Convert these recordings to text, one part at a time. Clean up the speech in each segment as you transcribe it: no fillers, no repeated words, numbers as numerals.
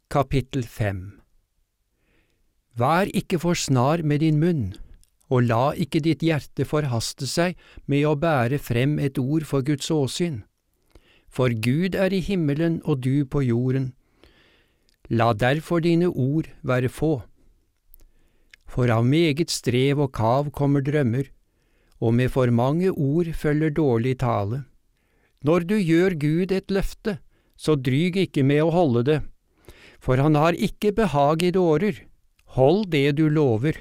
Kapittel 5. Vær ikke for snar med din munn, og la ikke ditt hjerte forhaste seg med å bære frem et ord for Guds åsyn. For Gud er i himmelen og du på jorden. La derfor dine ord være få. For av meget strev og kav kommer drømmer, og med for mange ord følger dårlig tale. Når du gjør Gud et løfte, så dryg ikke med å holde det, for han har ikke behag i dårer. Hold det du lover.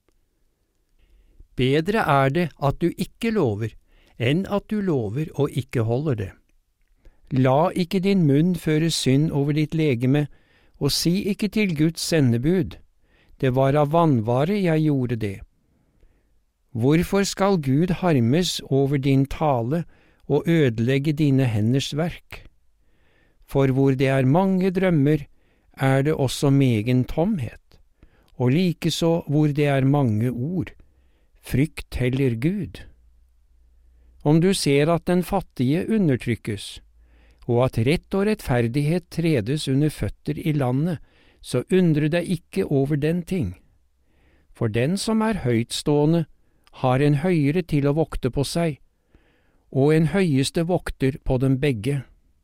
Bedre er det at du ikke lover, enn at du lover og ikke holder det. La ikke din munn føre synd over ditt legeme, og si ikke til Guds sendebud, det var av vanvare jeg gjorde det. Hvorfor skal Gud harmes over din tale og ødelegge dine henders verk? For hvor det er mange drømmer, er det også megen tomhet, og likeså hvor det er mange ord, frykt heller Gud. Om du ser at den fattige undertrykkes, og at rett og rettferdighet tredes under føtter i landet, så undre deg ikke over den ting. For den som er høytstående, har en høyere til å vokte på seg, og en høyeste vokter på dem begge.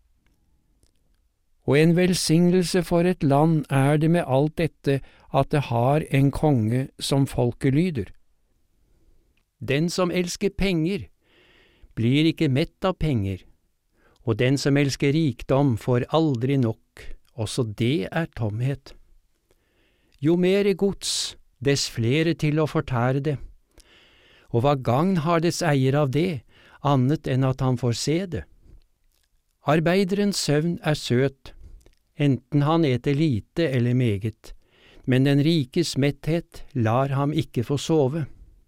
Og en velsignelse for et land er det med alt dette at det har en konge som folket lyder. Den som elsker penger, blir ikke mett av penger, og den som elsker rikdom får aldri nok, også det er tomhet. Jo mer gods, dess flere til å fortære det, og hva gagn har dets eier av det, annet enn at han får se det? Arbeiderens søvn er søt, enten han eter lite eller meget, men den rikes metthet lar ham ikke få sove.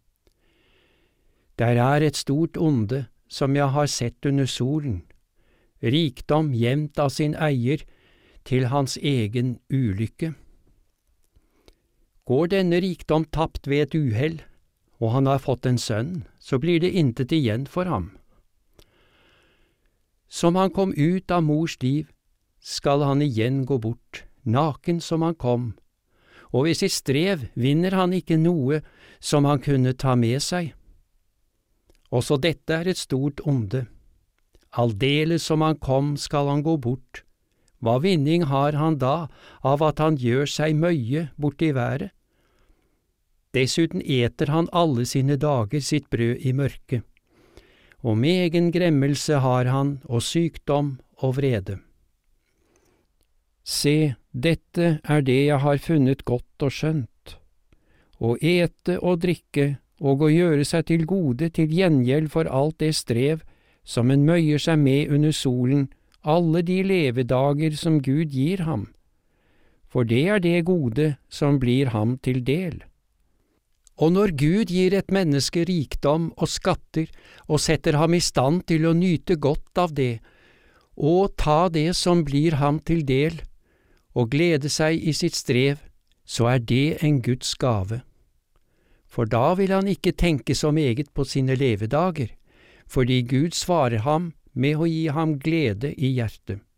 Der er et stort onde som jeg har sett under solen, rikdom gjemt av sin eier til hans egen ulykke. Går denne rikdom tapt ved et uhell, og han har fått en sønn, så blir det intet igjen for ham. Som han kom ut av mors liv, skal han igjen gå bort, naken som han kom, og ved sitt strev vinner han ikke noe som han kunne ta med seg. Også dette er et stort onde. Aldeles som han kom skal han gå bort. Hva vinning har han da av at han gjør seg møye borti været? Dessuten eter han alle sine dager sitt brød i mørket, og megen gremmelse har han og sykdom og vrede. Se, dette er det jeg har funnet godt og skjønt. Å ete og drikke og å gjøre seg til gode til gjengjeld for alt det strev som en møyer seg med under solen, alle de levedager som Gud gir ham. For det er det gode som blir ham til del. Og når Gud gir et menneske rikdom og skatter, og setter ham i stand til å nyte godt av det, og ta det som blir ham til del, og glede seg i sitt strev, så er det en Guds gave. For da vil han ikke tenke så meget på sine levedager, fordi Gud svarer ham med å gi ham glede i hjertet.